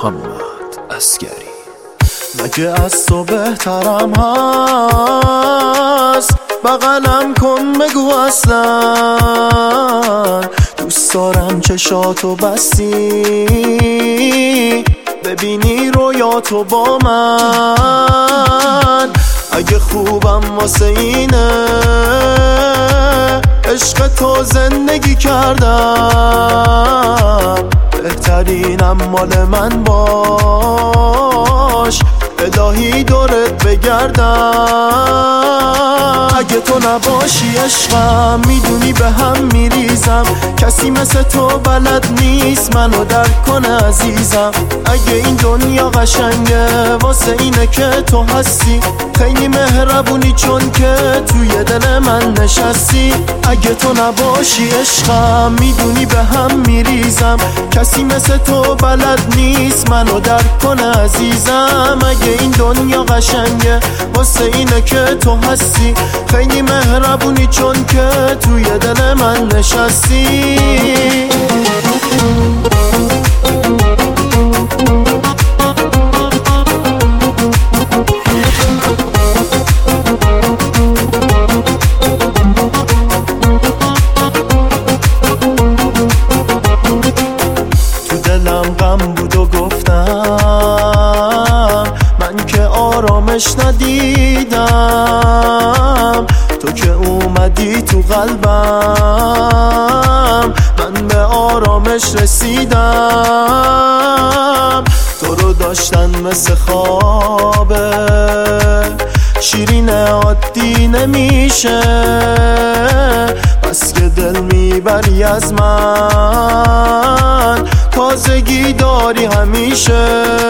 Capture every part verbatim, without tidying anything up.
محمد عسگری. مگه از تو بهترم هست؟ بغلم کن بگو اصلا. دوست دارم چشاتو بستی ببینی رویاتو با من. اگه خوبم واسه اینه عشق تو زندگی کردم، بهترینم مال من باش الهی دورت بگردم. اگه تو نباشی عشقم میدونی به هم میریزم، کسی مثل تو بلد نیست منو درک کنه عزیزم. اگه این دنیا قشنگه واسه اینه که تو هستی، خیلی مهربونی چون که توی دل من نشستی. اگه تو نباشی عشقم میدونی به هم میریزم، کسی مثل تو بلد نیست منو درک کنه عزیزم. اگه این دنیا قشنگه واسه اینه که تو هستی، خیلی مهربونی چون که توی دل من نشستی. تو دلم غم بود و گفتم من که آرامش ندیدم، تو که اومدی تو قلبم من به آرامش رسیدم. تو رو داشتن مثل خوابه شیرین عادی نمیشه، بس که دل میبری از من تازگی داری همیشه.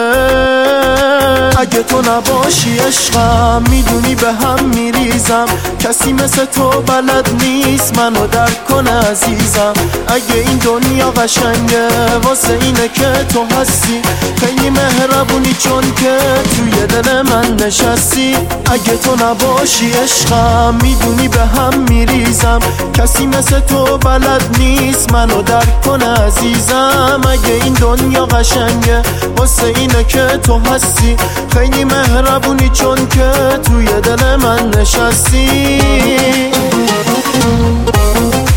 اگه تو نباشی عشقم میدونی به هم میریزم، کسی مثل تو بلد نیست منو درک کنه عزیزم. اگه این دنیا قشنگه واسه اینه که تو هستی، خیلی مهربونی چون که توی دل من نشستی. اگه تو نباشی عشقم میدونی به هم میریزم، کسی مثل تو بلد نیست منو درک کنه عزیزم. اگه این دنیا قشنگه واسه اینه که تو هستی، خیلی مهربونی چون که توی دل من نشستی.